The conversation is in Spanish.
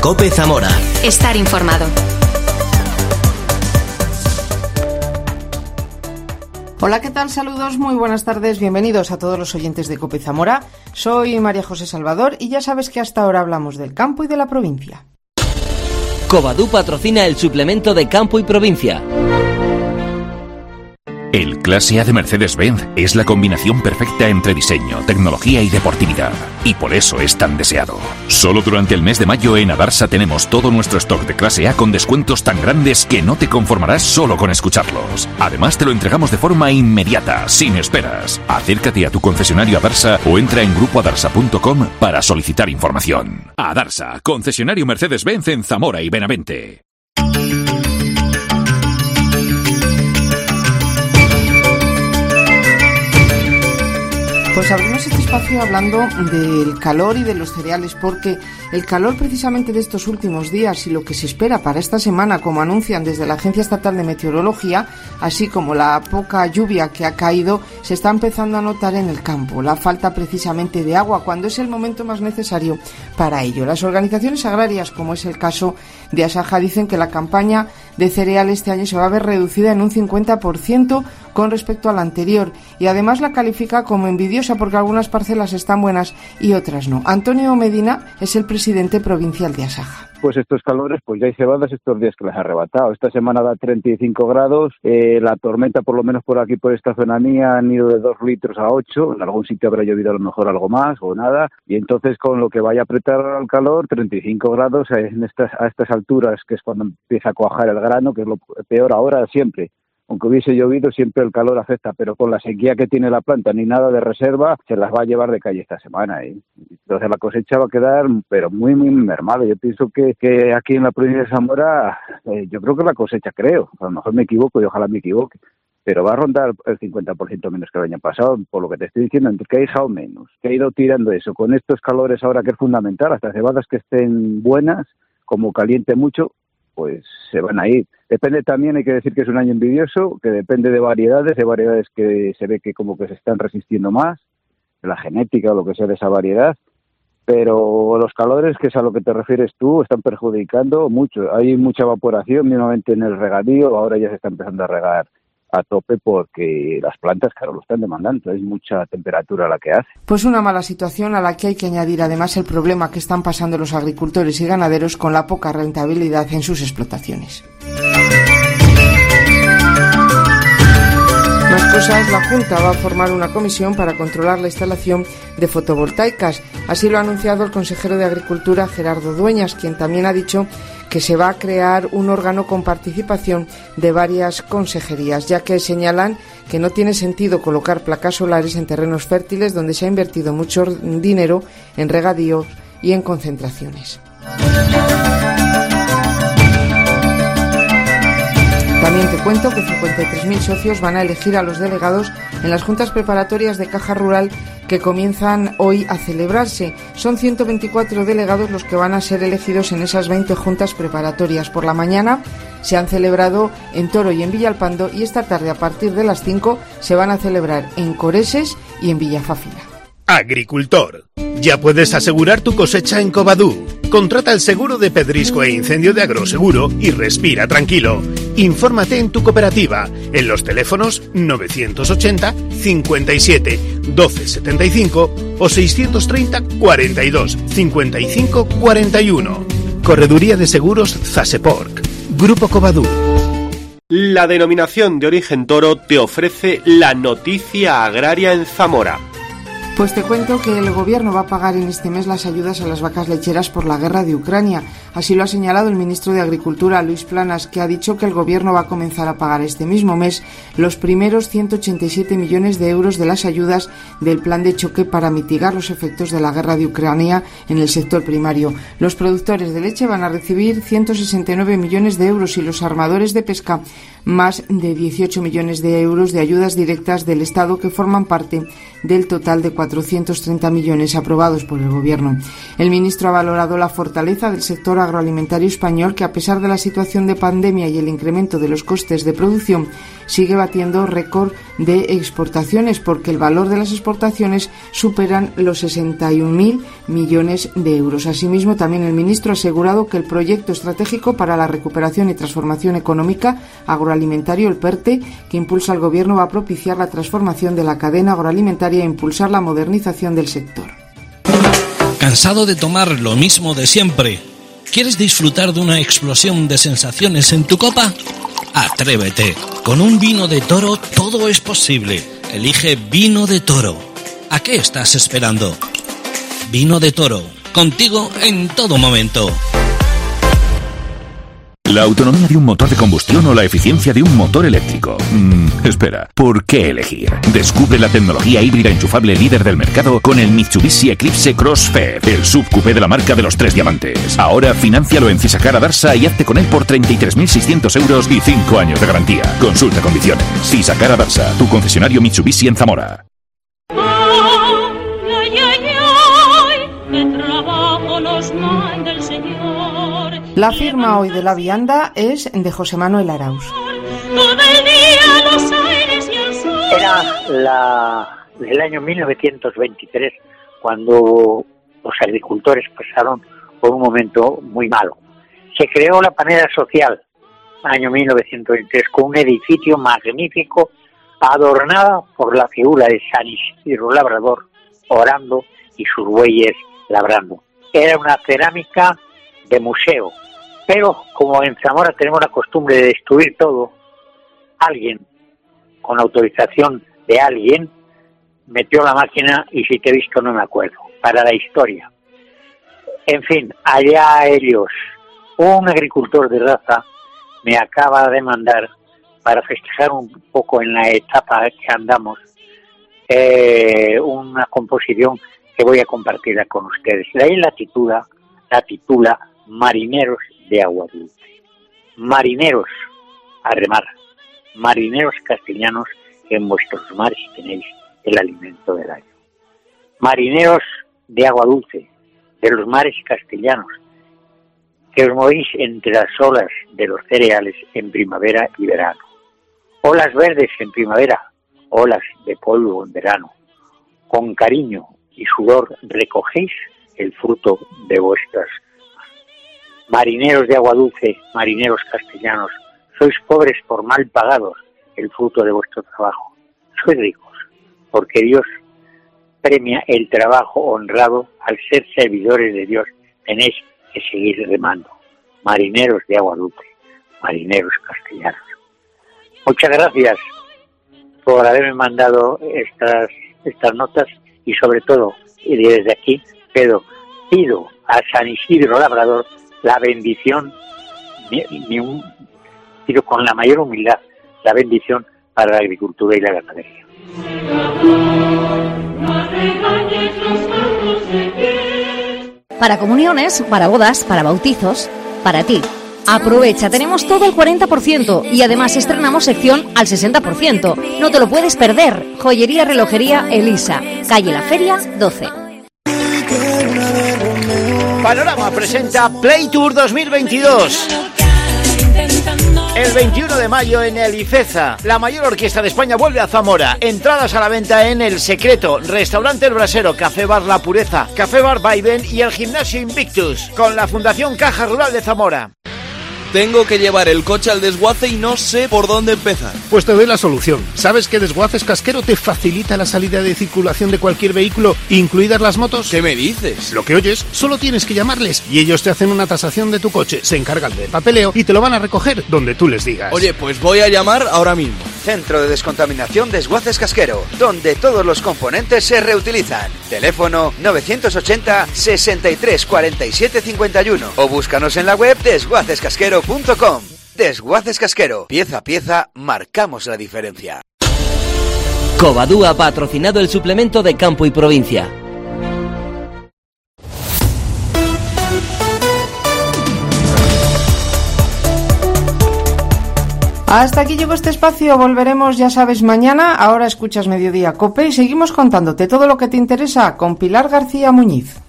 COPE Zamora. Estar informado. Hola, ¿qué tal? Saludos, muy buenas tardes, bienvenidos a todos los oyentes de COPE Zamora. Soy María José Salvador y ya sabes que hasta ahora hablamos del campo y de la provincia. Covadú patrocina el suplemento de campo y provincia. El Clase A de Mercedes-Benz es la combinación perfecta entre diseño, tecnología y deportividad. Y por eso es tan deseado. Solo durante el mes de mayo en Adarsa tenemos todo nuestro stock de Clase A con descuentos tan grandes que no te conformarás solo con escucharlos. Además te lo entregamos de forma inmediata, sin esperas. Acércate a tu concesionario Adarsa o entra en grupoadarsa.com para solicitar información. Adarsa, concesionario Mercedes-Benz en Zamora y Benavente. Pues abrimos este espacio hablando del calor y de los cereales, porque el calor precisamente de estos últimos días y lo que se espera para esta semana, como anuncian desde la Agencia Estatal de Meteorología, así como la poca lluvia que ha caído, se está empezando a notar en el campo, la falta precisamente de agua, cuando es el momento más necesario para ello. Las organizaciones agrarias, como es el caso de Asaja, dicen que la campaña de cereal este año se va a ver reducida en un 50% con respecto a la anterior, y además la califica como envidiosa porque algunas parcelas están buenas y otras no. Antonio Medina es el presidente provincial de Asaja. Pues estos calores, pues ya hay cebadas estos días que las ha arrebatado. Esta semana da 35 grados, la tormenta por lo menos por aquí, por esta zona mía, han ido de 2 litros a 8, en algún sitio habrá llovido a lo mejor algo más o nada, y entonces con lo que vaya a apretar al calor, 35 grados a estas alturas, que es cuando empieza a cuajar el grano, que es lo peor ahora siempre. Aunque hubiese llovido, siempre el calor afecta, pero con la sequía que tiene la planta, ni nada de reserva, se las va a llevar de calle esta semana. Entonces la cosecha va a quedar, pero muy, muy mermada. Yo pienso que aquí en la provincia de Zamora, yo creo que la cosecha, a lo mejor me equivoco y ojalá me equivoque, pero va a rondar el 50% menos que el año pasado, por lo que te estoy diciendo, entre que ha dejado menos, que ha ido tirando eso. Con estos calores ahora que es fundamental, hasta cebadas que estén buenas, como caliente mucho, pues se van a ir. Depende también, hay que decir que es un año envidioso, que depende de variedades que se ve que como que se están resistiendo más, de la genética o lo que sea de esa variedad, pero los calores, que es a lo que te refieres tú, están perjudicando mucho. Hay mucha evaporación mínimamente en el regadío, ahora ya se está empezando a regar a tope porque las plantas, claro, lo están demandando, es mucha temperatura la que hace. Pues una mala situación a la que hay que añadir además el problema que están pasando los agricultores y ganaderos con la poca rentabilidad en sus explotaciones. Más cosas, la Junta va a formar una comisión para controlar la instalación de fotovoltaicas. Así lo ha anunciado el consejero de Agricultura, Gerardo Dueñas, quien también ha dicho que se va a crear un órgano con participación de varias consejerías, ya que señalan que no tiene sentido colocar placas solares en terrenos fértiles donde se ha invertido mucho dinero en regadíos y en concentraciones. También te cuento que 53.000 socios van a elegir a los delegados en las juntas preparatorias de Caja Rural que comienzan hoy a celebrarse. Son 124 delegados los que van a ser elegidos en esas 20 juntas preparatorias. Por la mañana se han celebrado en Toro y en Villalpando, y esta tarde a partir de las 5 se van a celebrar en Coreses y en Villafáfila. Agricultor, ya puedes asegurar tu cosecha en Covadú. Contrata el seguro de pedrisco e incendio de Agroseguro y respira tranquilo. Infórmate en tu cooperativa, en los teléfonos 980 57 12 75 o 630 42 55 41. Correduría de Seguros Zaseporc. Grupo Covadú. La denominación de origen Toro te ofrece la noticia agraria en Zamora. Pues te cuento que el gobierno va a pagar en este mes las ayudas a las vacas lecheras por la guerra de Ucrania. Así lo ha señalado el ministro de Agricultura, Luis Planas, que ha dicho que el gobierno va a comenzar a pagar este mismo mes los primeros 187 millones de euros de las ayudas del plan de choque para mitigar los efectos de la guerra de Ucrania en el sector primario. Los productores de leche van a recibir 169 millones de euros y los armadores de pesca más de 18 millones de euros de ayudas directas del Estado, que forman parte del total de 4 430 millones aprobados por el Gobierno. El ministro ha valorado la fortaleza del sector agroalimentario español, que a pesar de la situación de pandemia y el incremento de los costes de producción, sigue batiendo récord de exportaciones, porque el valor de las exportaciones superan los 61.000 millones de euros. Asimismo, también el ministro ha asegurado que el proyecto estratégico para la recuperación y transformación económica agroalimentario, el PERTE, que impulsa el Gobierno, va a propiciar la transformación de la cadena agroalimentaria e impulsar la modernización del sector. ¿Cansado de tomar lo mismo de siempre? ¿Quieres disfrutar de una explosión de sensaciones en tu copa? Atrévete. Con un vino de Toro todo es posible. Elige Vino de Toro. ¿A qué estás esperando? Vino de Toro. Contigo en todo momento. ¿La autonomía de un motor de combustión o la eficiencia de un motor eléctrico? Espera, ¿por qué elegir? Descubre la tecnología híbrida enchufable líder del mercado con el Mitsubishi Eclipse Crossfed, el subcoupé de la marca de los 3 diamantes. Ahora financialo en Fisacar Adarsa y hazte con él por 33.600 euros y 5 años de garantía. Consulta condiciones. Fisacar Adarsa, tu concesionario Mitsubishi en Zamora. La firma hoy de la vianda es de José Manuel Arauz. Era el año 1923 cuando los agricultores pasaron por un momento muy malo. Se creó la panera social, año 1923, con un edificio magnífico adornada por la figura de San Isidro Labrador orando y sus bueyes labrando. Era una cerámica de museo, pero como en Zamora tenemos la costumbre de destruir todo, alguien, con autorización de alguien, metió la máquina y si te he visto no me acuerdo, para la historia. En fin, allá ellos. Un agricultor de raza me acaba de mandar, para festejar un poco en la etapa que andamos, una composición que voy a compartirla con ustedes. De ahí la titula Marineros de Agua Dulce. Marineros a remar, marineros castellanos, que en vuestros mares tenéis el alimento del año. Marineros de agua dulce, de los mares castellanos, que os movéis entre las olas de los cereales en primavera y verano. Olas verdes en primavera, olas de polvo en verano. Con cariño y sudor recogéis el fruto de vuestras manos. Marineros de agua dulce, marineros castellanos, sois pobres por mal pagados el fruto de vuestro trabajo. Sois ricos, porque Dios premia el trabajo honrado. Al ser servidores de Dios tenéis que seguir remando. Marineros de agua dulce, marineros castellanos. Muchas gracias por haberme mandado estas notas y sobre todo, y desde aquí pido a San Isidro Labrador la bendición, pido con la mayor humildad la bendición para la agricultura y la ganadería. Para comuniones, para bodas, para bautizos, para ti. Aprovecha, tenemos todo al 40% y además estrenamos sección al 60%. No te lo puedes perder. Joyería Relojería Elisa, calle La Feria 12. Panorama presenta Play Tour 2022. El 21 de mayo en el Ifeza, la mayor orquesta de España vuelve a Zamora. Entradas a la venta en El Secreto, Restaurante El Brasero, Café Bar La Pureza, Café Bar Vaivén y el Gimnasio Invictus, con la Fundación Caja Rural de Zamora. Tengo que llevar el coche al desguace y no sé por dónde empezar. Pues te doy la solución. ¿Sabes que Desguaces Casquero te facilita la salida de circulación de cualquier vehículo, incluidas las motos? ¿Qué me dices? Lo que oyes, solo tienes que llamarles y ellos te hacen una tasación de tu coche, se encargan del papeleo y te lo van a recoger donde tú les digas. Oye, pues voy a llamar ahora mismo. Centro de Descontaminación Desguaces Casquero, donde todos los componentes se reutilizan. Teléfono 980 63 47 51 o búscanos en la web desguacescasquero.com. Desguaces Casquero, pieza a pieza, marcamos la diferencia. Covadú ha patrocinado el suplemento de Campo y Provincia. Hasta aquí llegó este espacio, volveremos, ya sabes, mañana. Ahora escuchas Mediodía COPE y seguimos contándote todo lo que te interesa con Pilar García Muñiz.